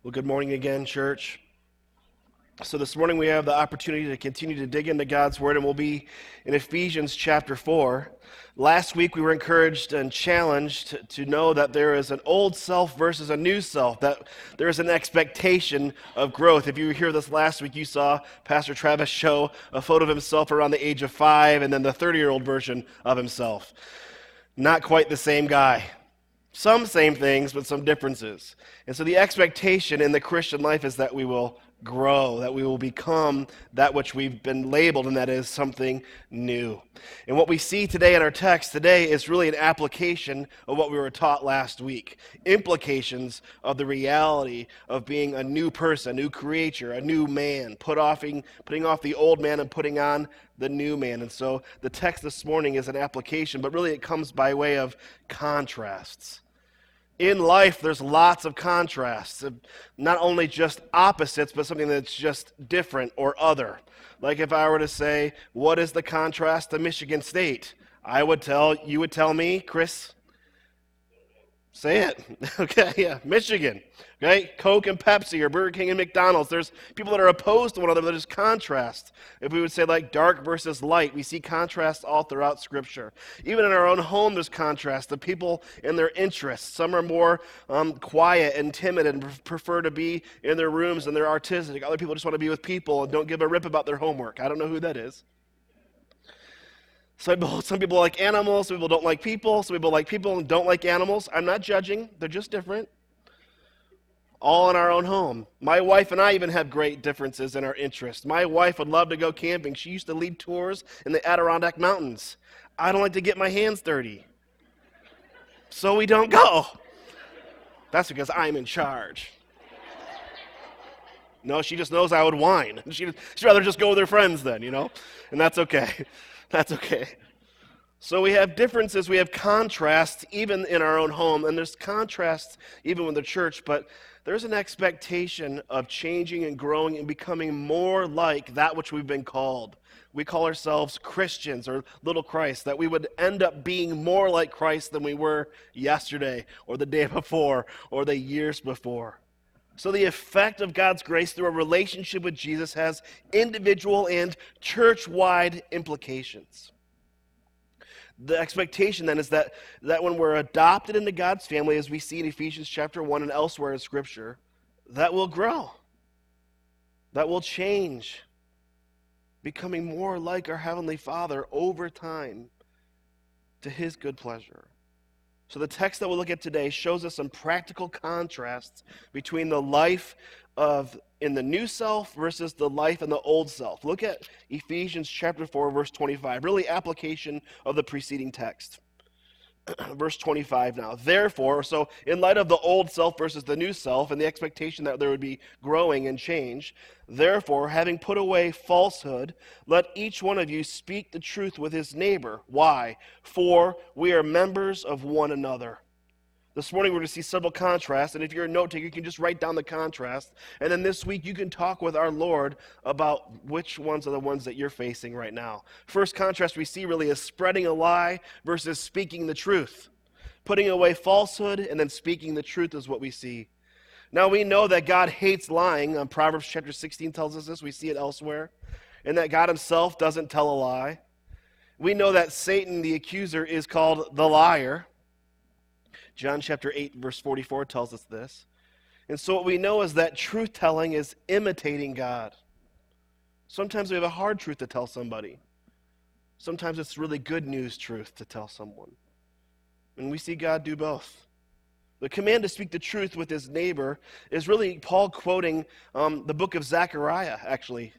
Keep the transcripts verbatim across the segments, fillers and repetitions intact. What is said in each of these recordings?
Well, good morning again, church. So this morning we have the opportunity to continue to dig into God's Word, and we'll be in Ephesians chapter four. Last week we were encouraged and challenged to know that there is an old self versus a new self, that there is an expectation of growth. If you were here this last week, you saw Pastor Travis show a photo of himself around the age of five and then the thirty-year-old version of himself. Not quite the same guy. Some same things, but some differences. And so the expectation in the Christian life is that we will grow, that we will become that which we've been labeled, and that is something new. And what we see today in our text today is really an application of what we were taught last week. Implications of the reality of being a new person, a new creature, a new man, put offing, putting off the old man and putting on the new man. And so the text this morning is an application, but really it comes by way of contrasts. In life, there's lots of contrasts, not only just opposites, but something that's just different or other. Like if I were to say, what is the contrast to Michigan State? I would tell, you would tell me, Chris, say it. Okay, yeah, Michigan. Okay, Coke and Pepsi, or Burger King and McDonald's. There's people that are opposed to one another, but there's contrast. If we would say like dark versus light, we see contrast all throughout Scripture. Even in our own home, there's contrast. The people and their interests. Some are more um, quiet and timid and prefer to be in their rooms, and they're artistic. Other people just want to be with people and don't give a rip about their homework. I don't know who that is. Some people, some people like animals, some people don't like people, some people like people and don't like animals. I'm not judging, they're just different. All in our own home. My wife and I even have great differences in our interests. My wife would love to go camping. She used to lead tours in the Adirondack Mountains. I don't like to get my hands dirty. So we don't go. That's because I'm in charge. No, she just knows I would whine. She'd, she'd rather just go with her friends then, you know? And that's okay. That's okay. So we have differences, we have contrasts even in our own home, and there's contrasts even with the church, but there's an expectation of changing and growing and becoming more like that which we've been called. We call ourselves Christians or little Christ, that we would end up being more like Christ than we were yesterday or the day before or the years before. So the effect of God's grace through a relationship with Jesus has individual and church-wide implications. The expectation then is that, that when we're adopted into God's family, as we see in Ephesians chapter one and elsewhere in Scripture, that will grow, that will change, becoming more like our Heavenly Father over time to His good pleasure. So the text that we'll look at today shows us some practical contrasts between the life of in the new self versus the life in the old self. Look at Ephesians chapter four, verse twenty-five, really application of the preceding text. Verse twenty-five now. Therefore, so in light of the old self versus the new self and the expectation that there would be growing and change, therefore, having put away falsehood, let each one of you speak the truth with his neighbor. Why? For we are members of one another. This morning we're going to see several contrasts, and if you're a note taker, you can just write down the contrast. And then this week you can talk with our Lord about which ones are the ones that you're facing right now. First contrast we see really is spreading a lie versus speaking the truth. Putting away falsehood and then speaking the truth is what we see. Now we know that God hates lying. Um, Proverbs chapter sixteen tells us this. We see it elsewhere. And that God himself doesn't tell a lie. We know that Satan, the accuser, is called the liar. John chapter eight, verse forty-four tells us this. And so what we know is that truth-telling is imitating God. Sometimes we have a hard truth to tell somebody. Sometimes it's really good news truth to tell someone. And we see God do both. The command to speak the truth with his neighbor is really Paul quoting um, the book of Zechariah, actually.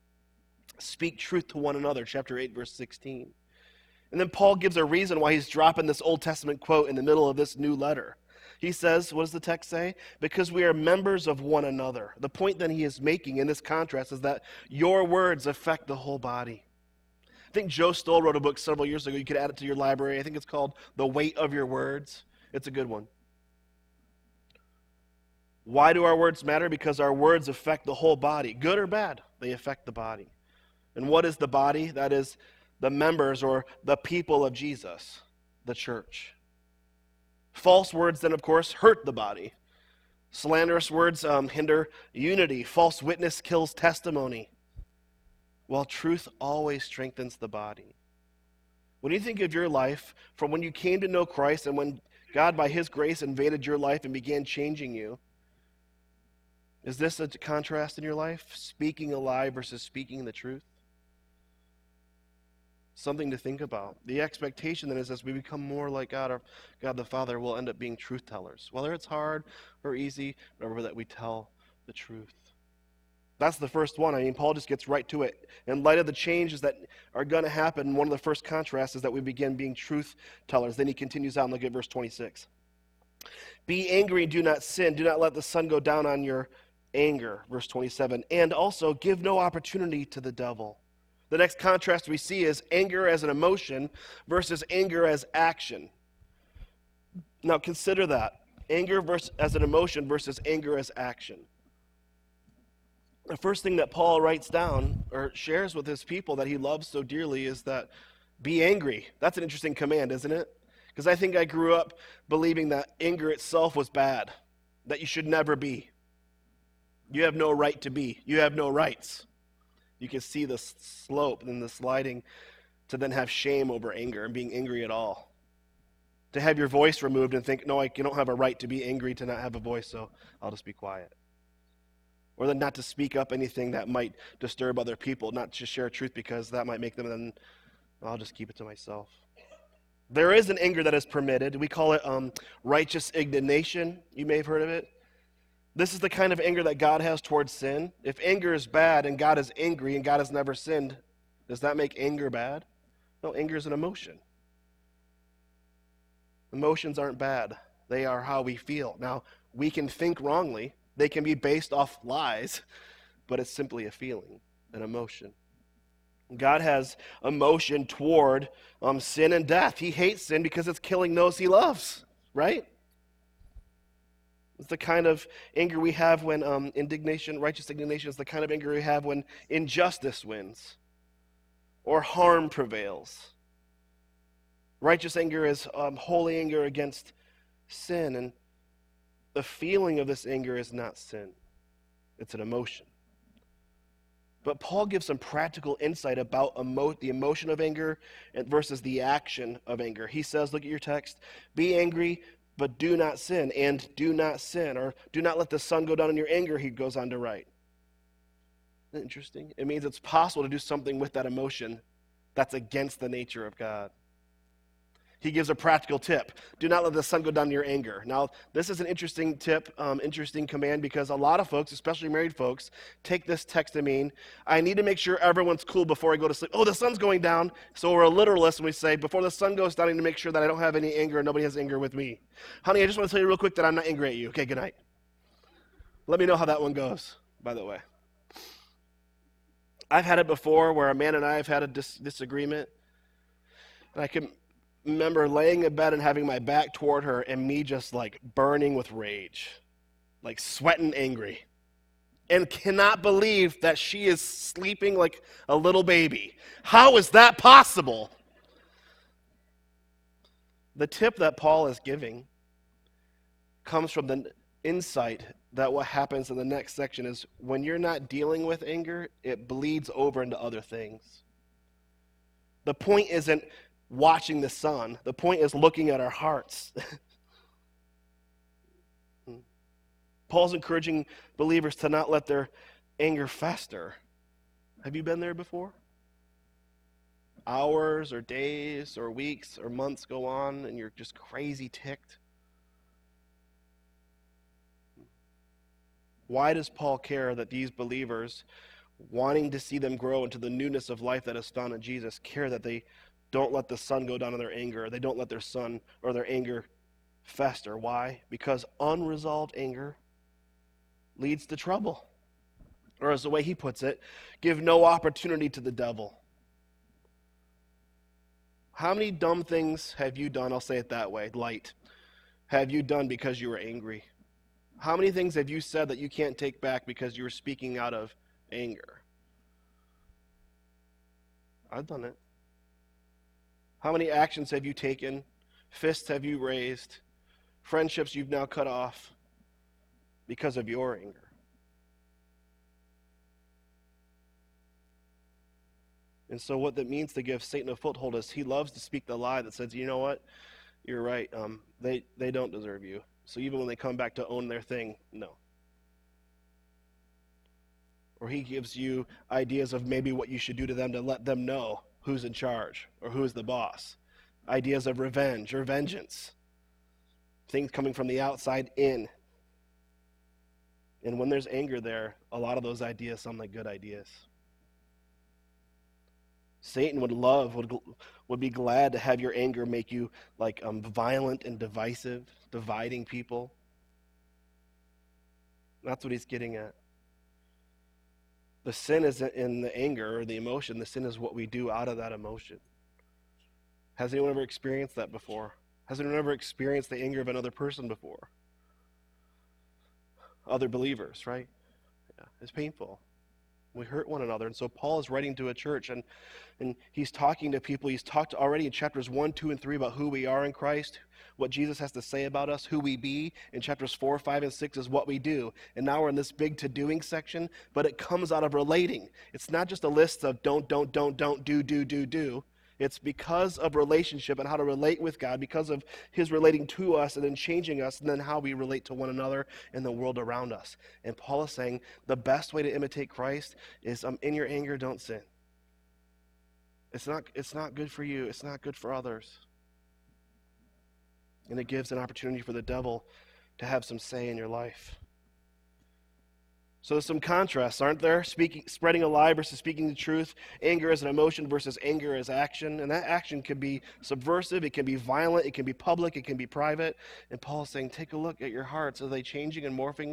Speak truth to one another, chapter eight, verse sixteen. And then Paul gives a reason why he's dropping this Old Testament quote in the middle of this new letter. He says, what does the text say? Because we are members of one another. The point that he is making in this contrast is that your words affect the whole body. I think Joe Stoll wrote a book several years ago. You could add it to your library. I think it's called The Weight of Your Words. It's a good one. Why do our words matter? Because our words affect the whole body. Good or bad, they affect the body. And what is the body? That is the members or the people of Jesus, the church. False words then, of course, hurt the body. Slanderous words um, hinder unity. False witness kills testimony, while truth always strengthens the body. When you think of your life, from when you came to know Christ and when God, by his grace, invaded your life and began changing you, is this a contrast in your life? Speaking a lie versus speaking the truth? Something to think about. The expectation then is as we become more like God, our God the Father, we'll end up being truth tellers. Whether it's hard or easy, remember that we tell the truth. That's the first one. I mean, Paul just gets right to it. In light of the changes that are going to happen, one of the first contrasts is that we begin being truth tellers. Then he continues on, look at verse twenty-six. Be angry and do not sin. Do not let the sun go down on your anger. Verse twenty-seven. And also give no opportunity to the devil. The next contrast we see is anger as an emotion versus anger as action. Now consider that. Anger versus, as an emotion versus anger as action. The first thing that Paul writes down or shares with his people that he loves so dearly is that be angry. That's an interesting command, isn't it? Because I think I grew up believing that anger itself was bad, that you should never be. You have no right to be. You have no rights. You can see the slope and the sliding to then have shame over anger and being angry at all. To have your voice removed and think, no, I don't have a right to be angry, to not have a voice, so I'll just be quiet. Or then not to speak up anything that might disturb other people, not to share truth because that might make them, then I'll just keep it to myself. There is an anger that is permitted. We call it um, righteous indignation. You may have heard of it. This is the kind of anger that God has towards sin. If anger is bad and God is angry and God has never sinned, does that make anger bad? No, anger is an emotion. Emotions aren't bad. They are how we feel. Now, we can think wrongly. They can be based off lies, but it's simply a feeling, an emotion. God has emotion toward um, sin and death. He hates sin because it's killing those he loves, right? It's the kind of anger we have when um, indignation, righteous indignation is the kind of anger we have when injustice wins or harm prevails. Righteous anger is um, holy anger against sin, and the feeling of this anger is not sin. It's an emotion. But Paul gives some practical insight about emo- the emotion of anger versus the action of anger. He says, look at your text, be angry, but do not sin, and do not sin, or do not let the sun go down in your anger, he goes on to write. Isn't that interesting? It means it's possible to do something with that emotion that's against the nature of God. He gives a practical tip. Do not let the sun go down in your anger. Now, this is an interesting tip, um, interesting command, because a lot of folks, especially married folks, take this text to mean, I need to make sure everyone's cool before I go to sleep. Oh, the sun's going down. So we're a literalist and we say, before the sun goes down, I need to make sure that I don't have any anger and nobody has anger with me. Honey, I just want to tell you real quick that I'm not angry at you. Okay, good night. Let me know how that one goes, by the way. I've had it before where a man and I have had a dis- disagreement. And I can remember laying in bed and having my back toward her and me just like burning with rage, like sweating angry, and cannot believe that she is sleeping like a little baby. How is that possible? The tip that Paul is giving comes from the insight that what happens in the next section is when you're not dealing with anger, it bleeds over into other things. The point isn't watching the sun. The point is looking at our hearts. Paul's encouraging believers to not let their anger fester. Have you been there before? Hours or days or weeks or months go on and you're just crazy ticked. Why does Paul care that these believers, wanting to see them grow into the newness of life that is found in Jesus, care that they don't let the sun go down in their anger. They don't let their sun or their anger fester. Why? Because unresolved anger leads to trouble. Or as the way he puts it, give no opportunity to the devil. How many dumb things have you done, I'll say it that way, light, have you done because you were angry? How many things have you said that you can't take back because you were speaking out of anger? I've done it. How many actions have you taken? Fists have you raised? Friendships you've now cut off because of your anger. And so what that means to give Satan a foothold is he loves to speak the lie that says, you know what, you're right, um, they, they don't deserve you. So even when they come back to own their thing, no. Or he gives you ideas of maybe what you should do to them to let them know who's in charge or who's the boss. Ideas of revenge or vengeance. Things coming from the outside in. And when there's anger there, a lot of those ideas sound like good ideas. Satan would love, would, would be glad to have your anger make you like um, violent and divisive, dividing people. That's what he's getting at. The sin isn't in the anger or the emotion. The sin is what we do out of that emotion. Has anyone ever experienced that before? Has anyone ever experienced the anger of another person before? Other believers, right? Yeah, it's painful. We hurt one another. And so Paul is writing to a church, and, and he's talking to people. He's talked already in chapters one, two, and three about who we are in Christ, what Jesus has to say about us, who we be. In chapters four, five, and six is what we do. And now we're in this big to-doing section, but it comes out of relating. It's not just a list of don't, don't, don't, don't, do, do, do, do. It's because of relationship and how to relate with God, because of his relating to us and then changing us, and then how we relate to one another and the world around us. And Paul is saying the best way to imitate Christ is um, in your anger, don't sin. It's not, it's not good for you. It's not good for others. And it gives an opportunity for the devil to have some say in your life. So there's some contrasts, aren't there? Speaking, spreading a lie versus speaking the truth. Anger as an emotion versus anger as action. And that action can be subversive, it can be violent, it can be public, it can be private. And Paul's saying, take a look at your hearts. Are they changing and morphing?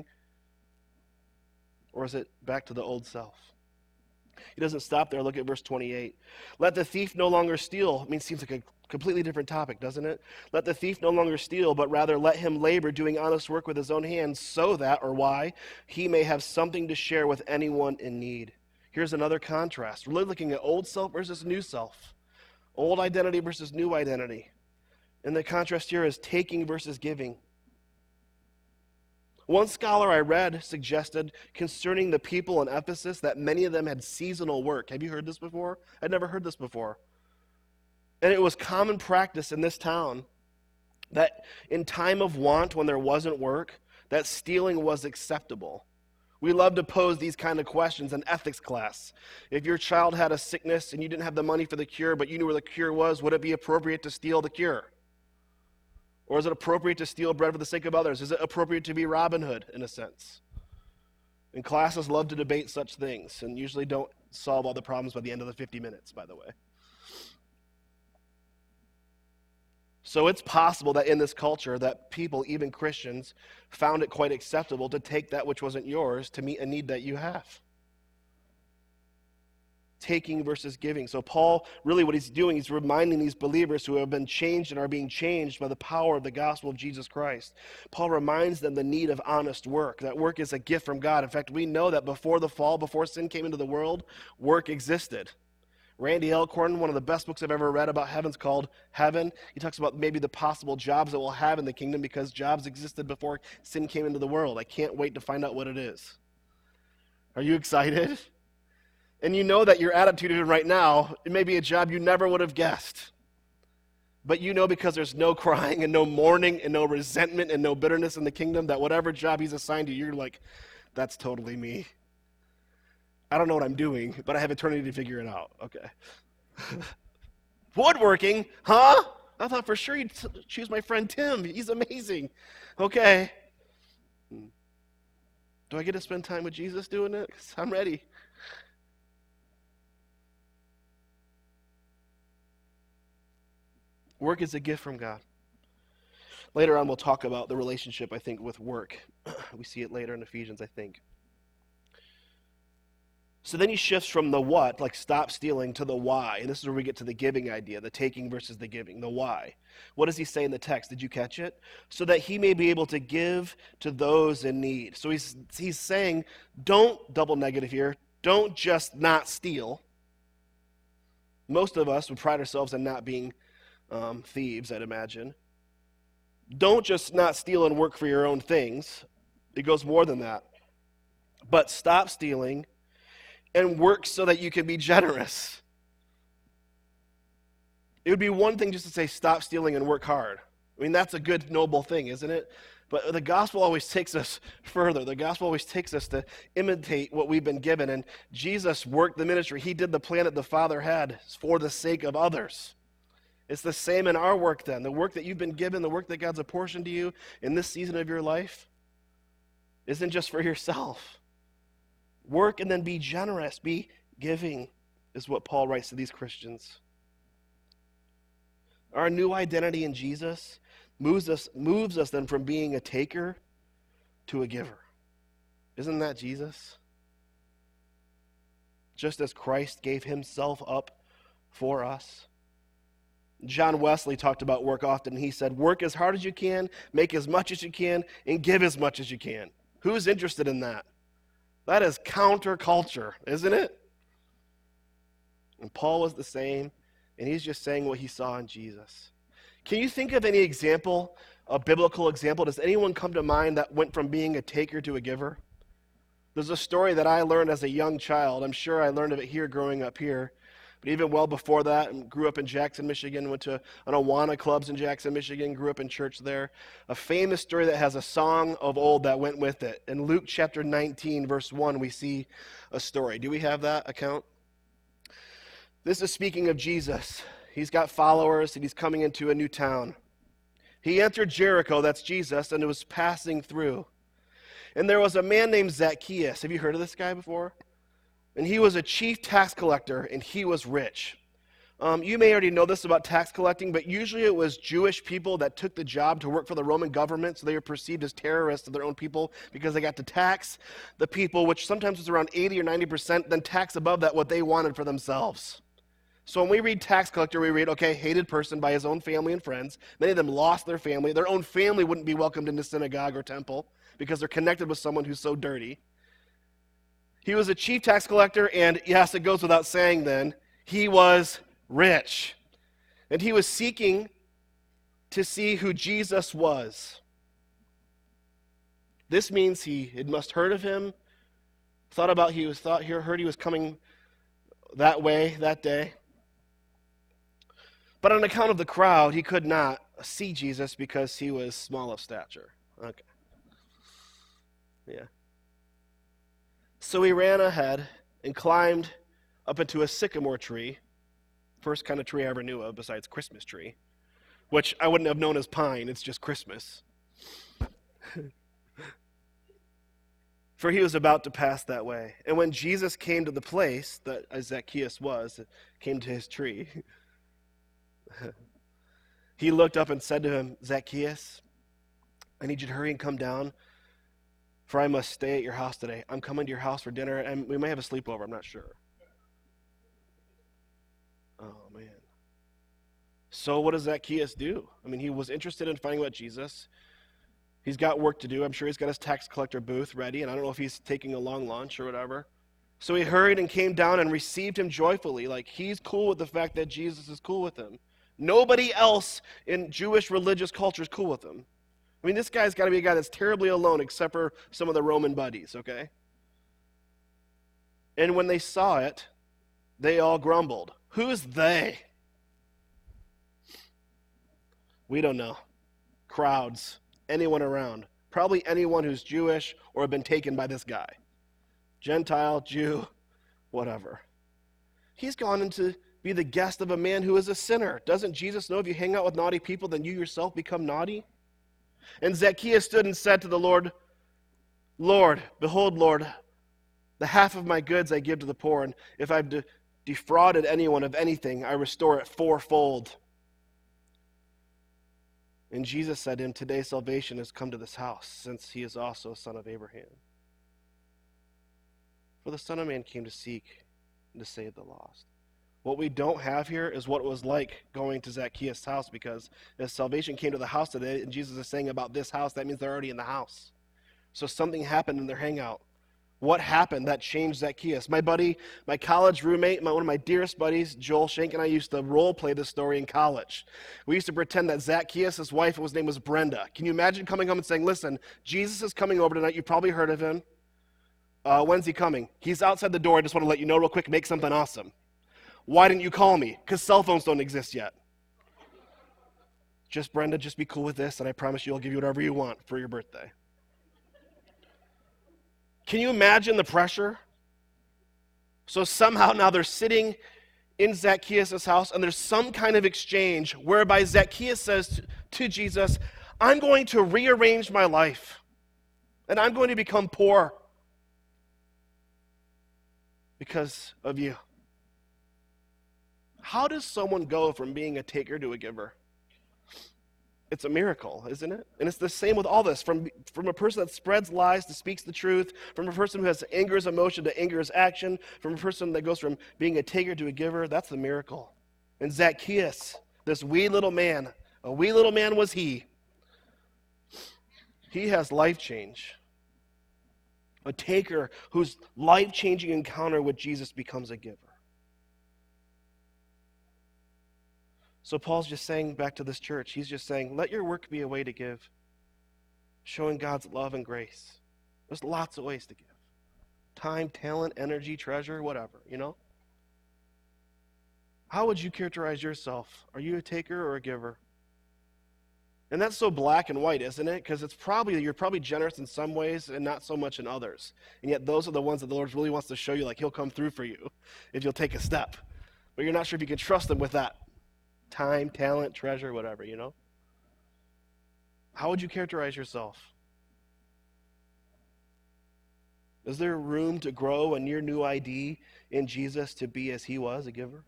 Or is it back to the old self? He doesn't stop there. Look at verse twenty-eight. Let the thief no longer steal. I mean, it seems like a completely different topic, doesn't it? Let the thief no longer steal, but rather let him labor doing honest work with his own hands, so that, or why, he may have something to share with anyone in need. Here's another contrast. We're looking at old self versus new self. Old identity versus new identity. And the contrast here is taking versus giving. One scholar I read suggested concerning the people in Ephesus that many of them had seasonal work. Have you heard this before? I'd never heard this before. And it was common practice in this town that in time of want, when there wasn't work, that stealing was acceptable. We love to pose these kind of questions in ethics class. If your child had a sickness and you didn't have the money for the cure, but you knew where the cure was, would it be appropriate to steal the cure? Or is it appropriate to steal bread for the sake of others? Is it appropriate to be Robin Hood, in a sense? And classes love to debate such things and usually don't solve all the problems by the end of the fifty minutes, by the way. So it's possible that in this culture that people, even Christians, found it quite acceptable to take that which wasn't yours to meet a need that you have. Taking versus giving. So Paul, really what he's doing, he's reminding these believers who have been changed and are being changed by the power of the gospel of Jesus Christ. Paul reminds them the need of honest work. That work is a gift from God. In fact, we know that before the fall, before sin came into the world, work existed. Randy Alcorn, one of the best books I've ever read about heaven's called Heaven. He talks about maybe the possible jobs that we'll have in the kingdom because jobs existed before sin came into the world. I can't wait to find out what it is. Are you excited? And you know that your attitude right now, it may be a job you never would have guessed. But you know because there's no crying and no mourning and no resentment and no bitterness in the kingdom that whatever job he's assigned you, you're like, that's totally me. I don't know what I'm doing, but I have eternity to figure it out. Okay. Woodworking? Huh? I thought for sure you'd choose my friend Tim. He's amazing. Okay. Do I get to spend time with Jesus doing it? 'Cause I'm ready. Work is a gift from God. Later on, we'll talk about the relationship, I think, with work. We see it later in Ephesians, I think. So then he shifts from the what, like stop stealing, to the why. And this is where we get to the giving idea, the taking versus the giving, the why. What does he say in the text? Did you catch it? So that he may be able to give to those in need. So he's, he's saying, don't double negative here. Don't just not steal. Most of us would pride ourselves on not being Um, thieves, I'd imagine. Don't just not steal and work for your own things. It goes more than that. But stop stealing and work so that you can be generous. It would be one thing just to say stop stealing and work hard. I mean, that's a good, noble thing, isn't it? But the gospel always takes us further. The gospel always takes us to imitate what we've been given. And Jesus worked the ministry. He did the plan that the Father had for the sake of others. It's the same in our work then. The work that you've been given, the work that God's apportioned to you in this season of your life isn't just for yourself. Work and then be generous. Be giving is what Paul writes to these Christians. Our new identity in Jesus moves us, moves us then from being a taker to a giver. Isn't that Jesus? Just as Christ gave himself up for us. John Wesley talked about work often. He said, work as hard as you can, make as much as you can, and give as much as you can. Who's interested in that? That is counterculture, isn't it? And Paul was the same, and he's just saying what he saw in Jesus. Can you think of any example, a biblical example? Does anyone come to mind that went from being a taker to a giver? There's a story that I learned as a young child. I'm sure I learned of it here growing up here. But even well before that, I grew up in Jackson, Michigan, went to an Awana clubs in Jackson, Michigan, grew up in church there. A famous story that has a song of old that went with it. In Luke chapter nineteen, verse one, we see a story. Do we have that account? This is speaking of Jesus. He's got followers, and he's coming into a new town. He entered Jericho, that's Jesus, and it was passing through. And there was a man named Zacchaeus. Have you heard of this guy before? And he was a chief tax collector, and he was rich. Um, you may already know this about tax collecting, but usually it was Jewish people that took the job to work for the Roman government, so they were perceived as terrorists of their own people because they got to tax the people, which sometimes was around eighty or ninety percent, then tax above that what they wanted for themselves. So when we read tax collector, we read, okay, hated person by his own family and friends. Many of them lost their family. Their own family wouldn't be welcomed into synagogue or temple because they're connected with someone who's so dirty. He was a chief tax collector, and yes, it goes without saying then, he was rich. And he was seeking to see who Jesus was. This means he had must heard of him, thought about he was thought heard he was coming that way that day. But on account of the crowd, he could not see Jesus because he was small of stature. Okay. Yeah. So he ran ahead and climbed up into a sycamore tree, first kind of tree I ever knew of besides Christmas tree, which I wouldn't have known as pine, it's just Christmas. For he was about to pass that way. And when Jesus came to the place that Zacchaeus was, came to his tree, he looked up and said to him, Zacchaeus, I need you to hurry and come down, for I must stay at your house today. I'm coming to your house for dinner, and we may have a sleepover, I'm not sure. Oh, man. So what does Zacchaeus do? I mean, he was interested in finding out Jesus. He's got work to do. I'm sure he's got his tax collector booth ready, and I don't know if he's taking a long lunch or whatever. So he hurried and came down and received him joyfully. Like, he's cool with the fact that Jesus is cool with him. Nobody else in Jewish religious culture is cool with him. I mean, this guy's got to be a guy that's terribly alone except for some of the Roman buddies, okay? And when they saw it, they all grumbled. Who's they? We don't know. Crowds, anyone around. Probably anyone who's Jewish or have been taken by this guy. Gentile, Jew, whatever. He's gone into be the guest of a man who is a sinner. Doesn't Jesus know if you hang out with naughty people, then you yourself become naughty? And Zacchaeus stood and said to the Lord, Lord, behold, Lord, the half of my goods I give to the poor, and if I've de- defrauded anyone of anything, I restore it fourfold. And Jesus said to him, today salvation has come to this house, since he is also a son of Abraham. For the Son of Man came to seek and to save the lost. What we don't have here is what it was like going to Zacchaeus' house, because if salvation came to the house today, and Jesus is saying about this house, that means they're already in the house. So something happened in their hangout. What happened that changed Zacchaeus? My buddy, my college roommate, my, one of my dearest buddies, Joel Shank, and I used to role play this story in college. We used to pretend that Zacchaeus, his wife, his name was Brenda. Can you imagine coming home and saying, listen, Jesus is coming over tonight. You've probably heard of him. Uh, when's he coming? He's outside the door. I just want to let you know real quick, make something awesome. Why didn't you call me? Because cell phones don't exist yet. Just, Brenda, just be cool with this, and I promise you I'll give you whatever you want for your birthday. Can you imagine the pressure? So somehow now they're sitting in Zacchaeus' house, and there's some kind of exchange whereby Zacchaeus says to, to Jesus, I'm going to rearrange my life, and I'm going to become poor because of you. How does someone go from being a taker to a giver? It's a miracle, isn't it? And it's the same with all this, from, from a person that spreads lies to speaks the truth, from a person who has anger as emotion to anger as action, from a person that goes from being a taker to a giver. That's the miracle. And Zacchaeus, this wee little man, a wee little man was he, he has life change. A taker whose life-changing encounter with Jesus becomes a giver. So Paul's just saying back to this church, he's just saying, let your work be a way to give, showing God's love and grace. There's lots of ways to give. Time, talent, energy, treasure, whatever, you know? How would you characterize yourself? Are you a taker or a giver? And that's so black and white, isn't it? Because it's probably, you're probably generous in some ways and not so much in others. And yet those are the ones that the Lord really wants to show you, like he'll come through for you if you'll take a step. But you're not sure if you can trust him with that. Time, talent, treasure, whatever, you know? How would you characterize yourself? Is there room to grow in your new I D in Jesus to be as he was, a giver?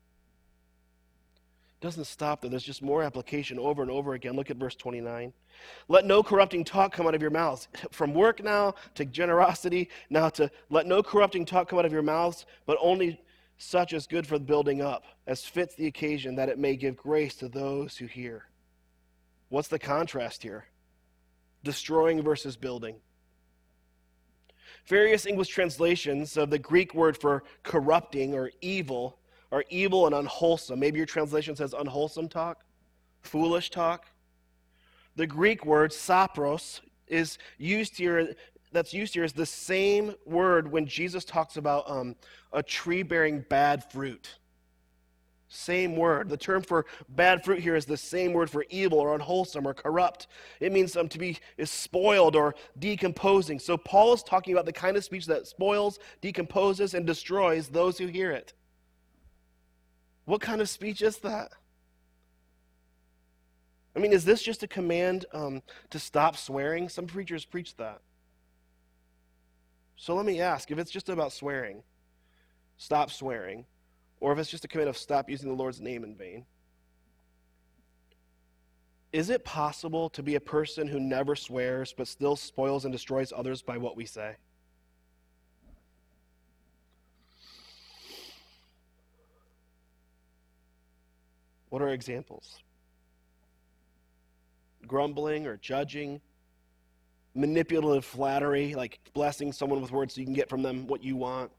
It doesn't stop there. There's just more application over and over again. Look at verse twenty-nine. Let no corrupting talk come out of your mouths. From work now to generosity, now to let no corrupting talk come out of your mouths, but only such as good for the building up, as fits the occasion, that it may give grace to those who hear. What's the contrast here? Destroying versus building. Various English translations of the Greek word for corrupting or evil are evil and unwholesome. Maybe your translation says unwholesome talk, foolish talk. The Greek word sapros is used here that's used here is the same word when Jesus talks about um, a tree bearing bad fruit. Same word. The term for bad fruit here is the same word for evil or unwholesome or corrupt. It means um, to be is spoiled or decomposing. So Paul is talking about the kind of speech that spoils, decomposes, and destroys those who hear it. What kind of speech is that? I mean, is this just a command um, to stop swearing? Some preachers preach that. So let me ask, if it's just about swearing, stop swearing, or if it's just a command of stop using the Lord's name in vain, is it possible to be a person who never swears but still spoils and destroys others by what we say? What are examples? Grumbling or judging, manipulative flattery, like blessing someone with words so you can get from them what you want.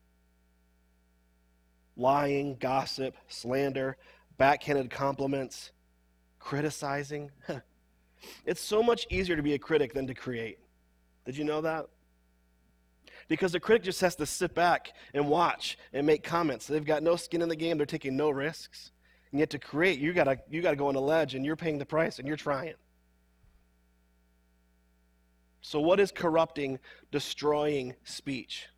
Lying, gossip, slander, backhanded compliments, criticizing. It's so much easier to be a critic than to create. Did you know that? Because the critic just has to sit back and watch and make comments. They've got no skin in the game. They're taking no risks. And yet to create, you gotta you gotta go on a ledge, and you're paying the price, and you're trying. So what is corrupting, destroying speech?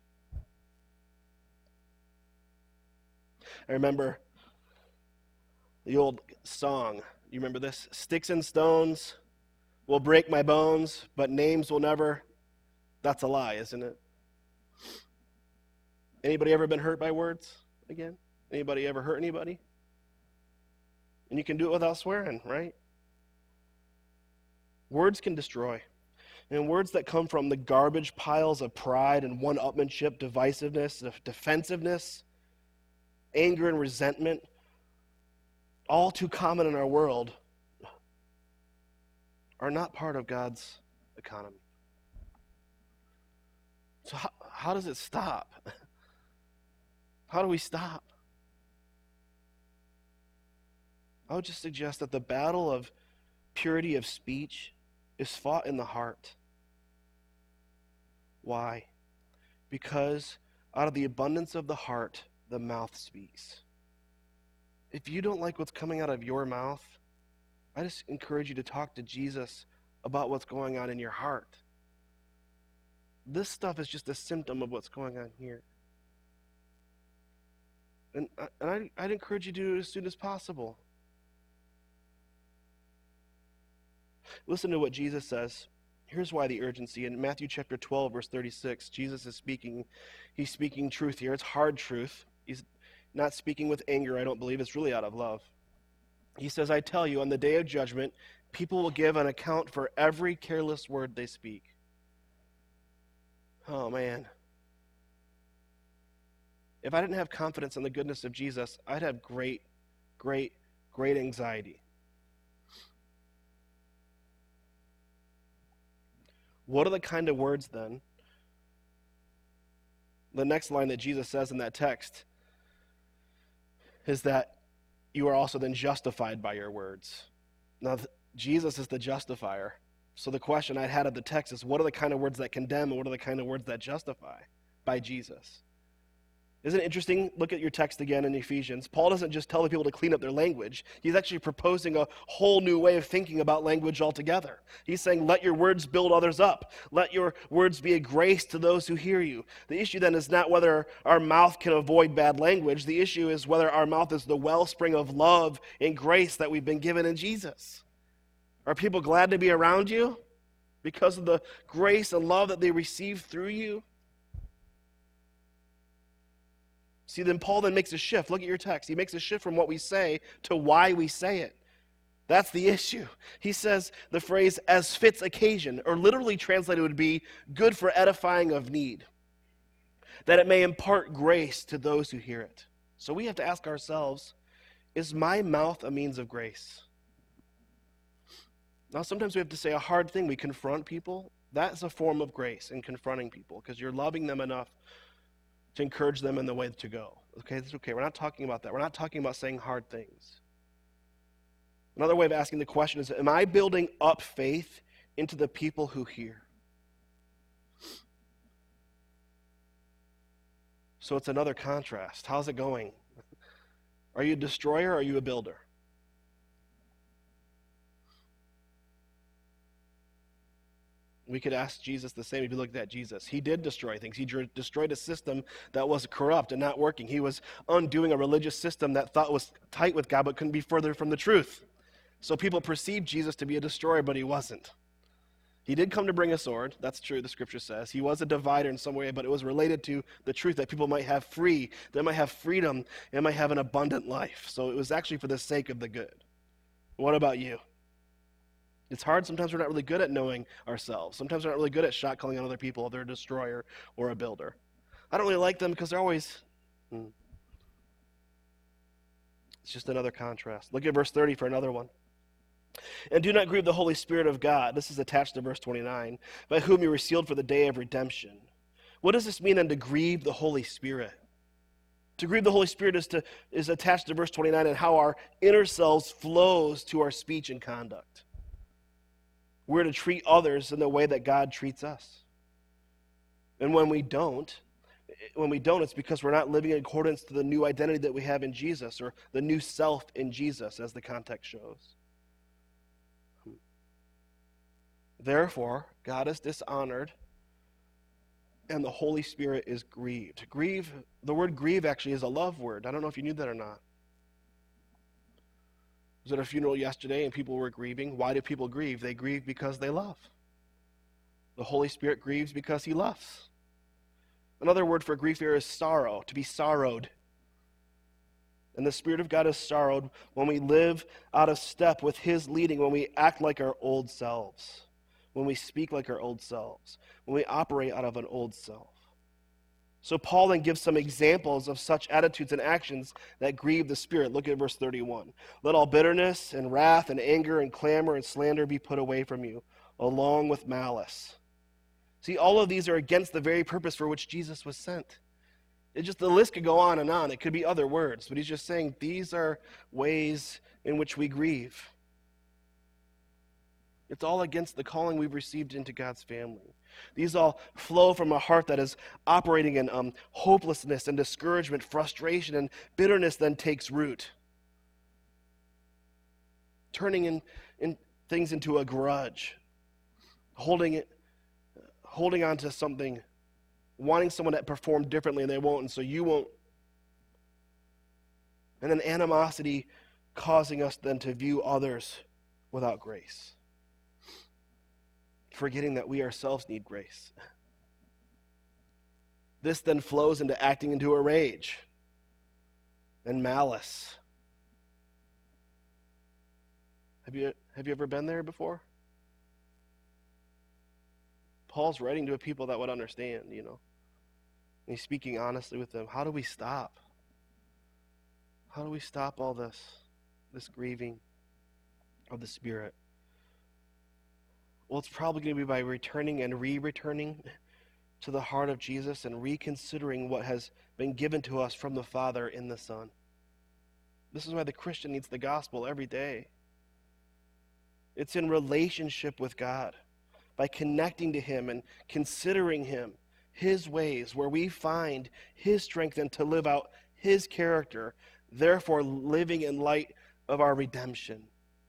I remember the old song. You remember this? Sticks and stones will break my bones, but names will never. That's a lie, isn't it? Anybody ever been hurt by words again? Anybody ever hurt anybody? And you can do it without swearing, right? Words can destroy. And words that come from the garbage piles of pride and one-upmanship, divisiveness, defensiveness, anger and resentment, all too common in our world, are not part of God's economy. So how, how does it stop? How do we stop? I would just suggest that the battle of purity of speech is fought in the heart. Why? Because out of the abundance of the heart, the mouth speaks. If you don't like what's coming out of your mouth, I just encourage you to talk to Jesus about what's going on in your heart. This stuff is just a symptom of what's going on here. And, and I, I'd encourage you to do it as soon as possible. Listen to what Jesus says. Here's why the urgency. In Matthew chapter twelve, verse thirty-six, Jesus is speaking. He's speaking truth here. It's hard truth. He's not speaking with anger, I don't believe. It's really out of love. He says, I tell you, on the day of judgment, people will give an account for every careless word they speak. Oh, man. If I didn't have confidence in the goodness of Jesus, I'd have great, great, great anxiety. What are the kind of words then? The next line that Jesus says in that text is that you are also then justified by your words. Now, Jesus is the justifier. So the question I had of the text is, what are the kind of words that condemn and what are the kind of words that justify by Jesus? Isn't it interesting? Look at your text again in Ephesians. Paul doesn't just tell the people to clean up their language. He's actually proposing a whole new way of thinking about language altogether. He's saying, let your words build others up. Let your words be a grace to those who hear you. The issue then is not whether our mouth can avoid bad language. The issue is whether our mouth is the wellspring of love and grace that we've been given in Jesus. Are people glad to be around you because of the grace and love that they receive through you? See, then Paul then makes a shift. Look at your text. He makes a shift from what we say to why we say it. That's the issue. He says the phrase, as fits occasion, or literally translated would be, good for edifying of need, that it may impart grace to those who hear it. So we have to ask ourselves, is my mouth a means of grace? Now, sometimes we have to say a hard thing. We confront people. That's a form of grace in confronting people, because you're loving them enough to encourage them in the way to go. Okay, that's okay. We're not talking about that. We're not talking about saying hard things. Another way of asking the question is, am I building up faith into the people who hear? So it's another contrast. How's it going? Are you a destroyer or are you a builder? We could ask Jesus the same if you looked at Jesus. He did destroy things. He destroyed a system that was corrupt and not working. He was undoing a religious system that thought was tight with God but couldn't be further from the truth. So people perceived Jesus to be a destroyer, but he wasn't. He did come to bring a sword. That's true, the scripture says. He was a divider in some way, but it was related to the truth that people might have free, they might have freedom, and might have an abundant life. So it was actually for the sake of the good. What about you? It's hard. Sometimes we're not really good at knowing ourselves. Sometimes we're not really good at shot calling on other people if they're a destroyer or a builder. I don't really like them because they're always... Hmm. It's just another contrast. Look at verse thirty for another one. And do not grieve the Holy Spirit of God. This is attached to verse twenty-nine. By whom you were sealed for the day of redemption. What does this mean then to grieve the Holy Spirit? To grieve the Holy Spirit is, to, is attached to verse twenty-nine and how our inner selves flows to our speech and conduct. We're to treat others in the way that God treats us. And when we don't, when we don't, it's because we're not living in accordance to the new identity that we have in Jesus, or the new self in Jesus, as the context shows. Therefore, God is dishonored, and the Holy Spirit is grieved. Grieve, the word grieve actually is a love word. I don't know if you knew that or not. I was at a funeral yesterday and people were grieving. Why do people grieve? They grieve because they love. The Holy Spirit grieves because he loves. Another word for grief here is sorrow, to be sorrowed. And the Spirit of God is sorrowed when we live out of step with his leading, when we act like our old selves, when we speak like our old selves, when we operate out of an old self. So Paul then gives some examples of such attitudes and actions that grieve the Spirit. Look at verse thirty-one. Let all bitterness and wrath and anger and clamor and slander be put away from you, along with malice. See, all of these are against the very purpose for which Jesus was sent. It just, the list could go on and on. It could be other words, but he's just saying these are ways in which we grieve. It's all against the calling we've received into God's family. These all flow from a heart that is operating in um, hopelessness and discouragement, frustration, and bitterness then takes root, turning in, in things into a grudge, holding it, holding on to something, wanting someone to perform differently and they won't, and so you won't. And then animosity causing us then to view others without grace, forgetting that we ourselves need grace. This then flows into acting into a rage and malice. Have you, have you ever been there before? Paul's writing to a people that would understand, you know. And he's speaking honestly with them. How do we stop? How do we stop all this, this grieving of the Spirit? Well, it's probably going to be by returning and re-returning to the heart of Jesus and reconsidering what has been given to us from the Father in the Son. This is why the Christian needs the gospel every day. It's in relationship with God, by connecting to him and considering him, his ways, where we find his strength and to live out his character, therefore living in light of our redemption.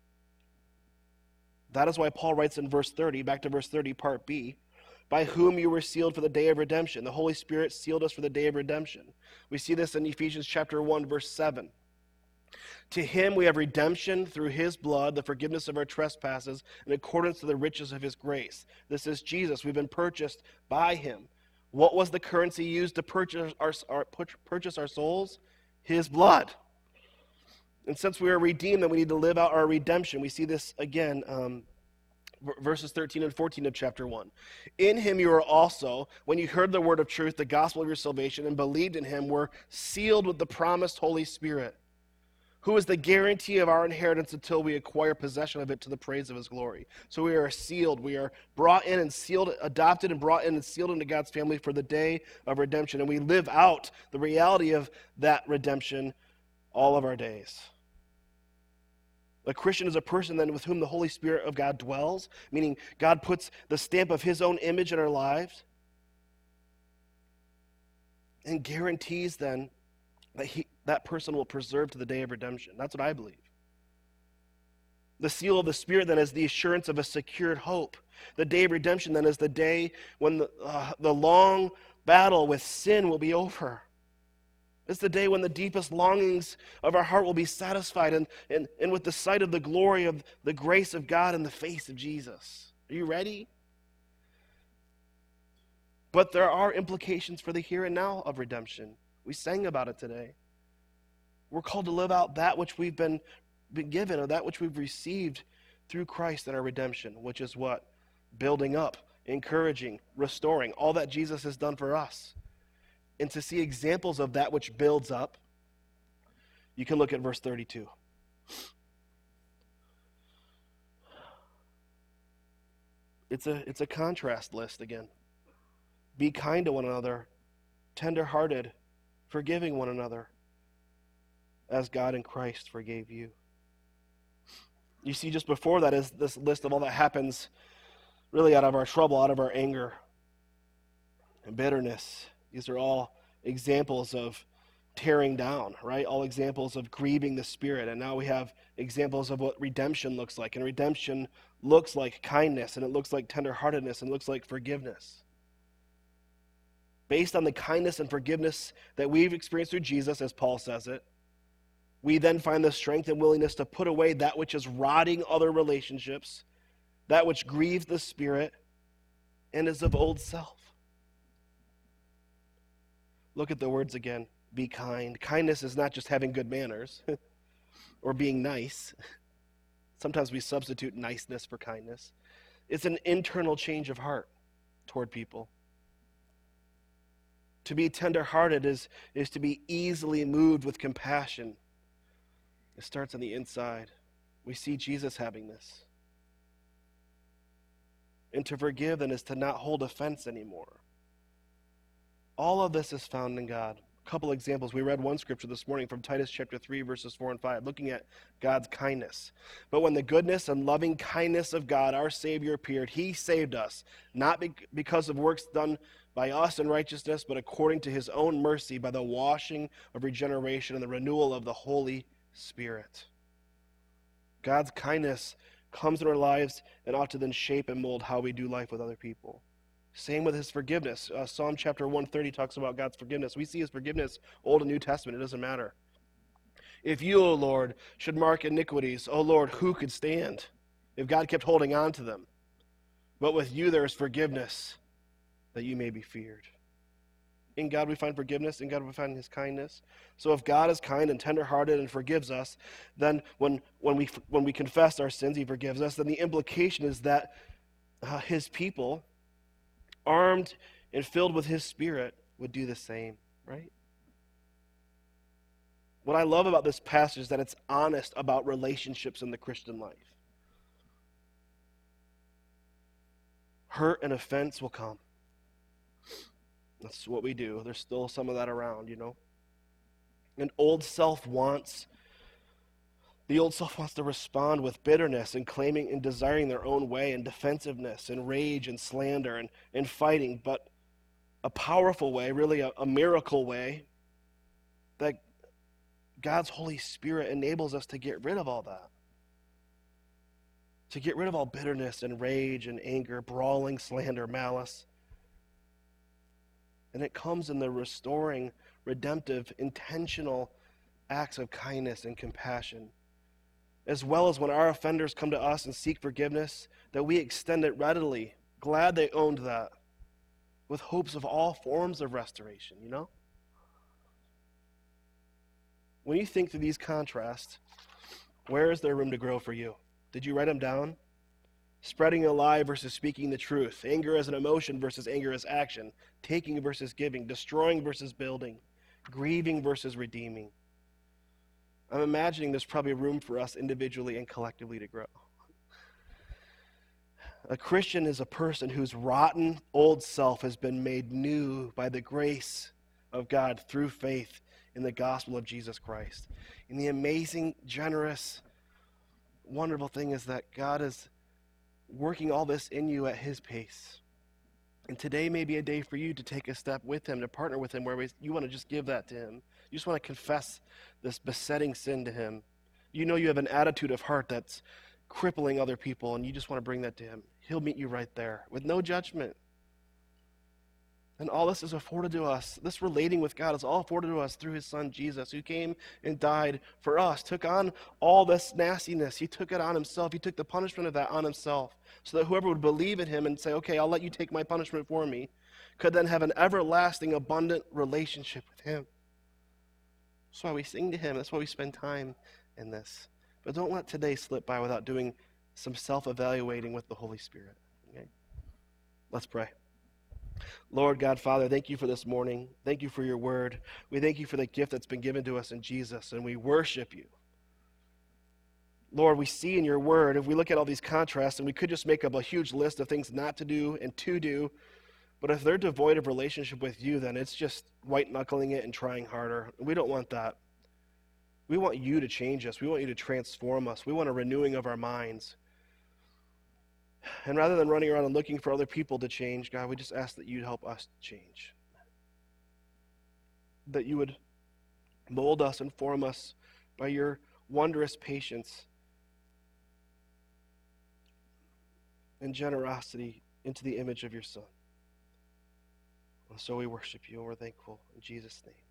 That is why Paul writes in verse thirty, back to verse thirty, part B, by whom you were sealed for the day of redemption. The Holy Spirit sealed us for the day of redemption. We see this in Ephesians chapter one, verse seven. To him we have redemption through his blood, the forgiveness of our trespasses, in accordance to the riches of his grace. This is Jesus. We've been purchased by him. What was the currency used to purchase our, our, purchase our souls? His blood. And since we are redeemed, then we need to live out our redemption. We see this again, um, verses thirteen and fourteen of chapter one. In him you are also, when you heard the word of truth, the gospel of your salvation, and believed in him, were sealed with the promised Holy Spirit, who is the guarantee of our inheritance until we acquire possession of it to the praise of his glory. So we are sealed. We are brought in and sealed, adopted and brought in and sealed into God's family for the day of redemption. And we live out the reality of that redemption all of our days. A Christian is a person then with whom the Holy Spirit of God dwells, meaning God puts the stamp of his own image in our lives and guarantees then that he, that person will preserve to the day of redemption. That's what I believe. The seal of the Spirit then is the assurance of a secured hope. The day of redemption then is the day when the, uh, the long battle with sin will be over. It's the day when the deepest longings of our heart will be satisfied and, and, and with the sight of the glory of the grace of God in the face of Jesus. Are you ready? But there are implications for the here and now of redemption. We sang about it today. We're called to live out that which we've been, been given, or that which we've received through Christ in our redemption, which is what? Building up, encouraging, restoring, all that Jesus has done for us. And to see examples of that which builds up, you can look at verse thirty-two. It's a, it's a contrast list again. Be kind to one another, tender-hearted, forgiving one another, as God in Christ forgave you. You see, just before that is this list of all that happens really out of our trouble, out of our anger and bitterness. These are all examples of tearing down, right? All examples of grieving the Spirit. And now we have examples of what redemption looks like. And redemption looks like kindness, and it looks like tenderheartedness, and it looks like forgiveness. Based on the kindness and forgiveness that we've experienced through Jesus, as Paul says it, we then find the strength and willingness to put away that which is rotting other relationships, that which grieves the Spirit, and is of old self. Look at the words again. Be kind. Kindness is not just having good manners or being nice. Sometimes we substitute niceness for kindness. It's an internal change of heart toward people. To be tender-hearted is, is to be easily moved with compassion. It starts on the inside. We see Jesus having this. And to forgive then is to not hold offense anymore. All of this is found in God. A couple examples. We read one scripture this morning from Titus chapter three, verses four and five, looking at God's kindness. But when the goodness and loving kindness of God, our Savior, appeared, he saved us, not be- because of works done by us in righteousness, but according to his own mercy, by the washing of regeneration and the renewal of the Holy Spirit. God's kindness comes in our lives and ought to then shape and mold how we do life with other people. Same with his forgiveness. Uh, Psalm chapter one thirty talks about God's forgiveness. We see his forgiveness, Old and New Testament. It doesn't matter. If you, O Lord, should mark iniquities, O Lord, who could stand? If God kept holding on to them. But with you there is forgiveness, that you may be feared. In God we find forgiveness. In God we find his kindness. So if God is kind and tenderhearted and forgives us, then when, when, we, when we confess our sins, he forgives us. Then the implication is that uh, his people, armed and filled with his Spirit, would do the same, right? What I love about this passage is that it's honest about relationships in the Christian life. Hurt and offense will come. That's what we do. There's still some of that around, you know. And old self wants, the old self wants to respond with bitterness and claiming and desiring their own way and defensiveness and rage and slander and, and fighting, but a powerful way, really a, a miracle way, that God's Holy Spirit enables us to get rid of all that. To get rid of all bitterness and rage and anger, brawling, slander, malice. And it comes in the restoring, redemptive, intentional acts of kindness and compassion. As well as when our offenders come to us and seek forgiveness, that we extend it readily, glad they owned that, with hopes of all forms of restoration, you know? When you think through these contrasts, where is there room to grow for you? Did you write them down? Spreading a lie versus speaking the truth. Anger as an emotion versus anger as action. Taking versus giving. Destroying versus building. Grieving versus redeeming. I'm imagining there's probably room for us individually and collectively to grow. A Christian is a person whose rotten old self has been made new by the grace of God through faith in the gospel of Jesus Christ. And the amazing, generous, wonderful thing is that God is working all this in you at his pace. And today may be a day for you to take a step with him, to partner with him, where we, you want to just give that to him. You just want to confess this besetting sin to him. You know you have an attitude of heart that's crippling other people, and you just want to bring that to him. He'll meet you right there with no judgment. And all this is afforded to us. This relating with God is all afforded to us through his son Jesus, who came and died for us, took on all this nastiness. He took it on himself. He took the punishment of that on himself, so that whoever would believe in him and say, okay, I'll let you take my punishment for me, could then have an everlasting, abundant relationship with him. That's why we sing to him. That's why we spend time in this. But don't let today slip by without doing some self-evaluating with the Holy Spirit. Okay? Let's pray. Lord God, Father, thank you for this morning. Thank you for your word. We thank you for the gift that's been given to us in Jesus, and we worship you. Lord, we see in your word, if we look at all these contrasts, and we could just make up a huge list of things not to do and to do, but if they're devoid of relationship with you, then it's just white-knuckling it and trying harder. We don't want that. We want you to change us. We want you to transform us. We want a renewing of our minds. And rather than running around and looking for other people to change, God, we just ask that you'd help us change. That you would mold us and form us by your wondrous patience and generosity into the image of your Son. And so we worship you and we're thankful. In Jesus' name.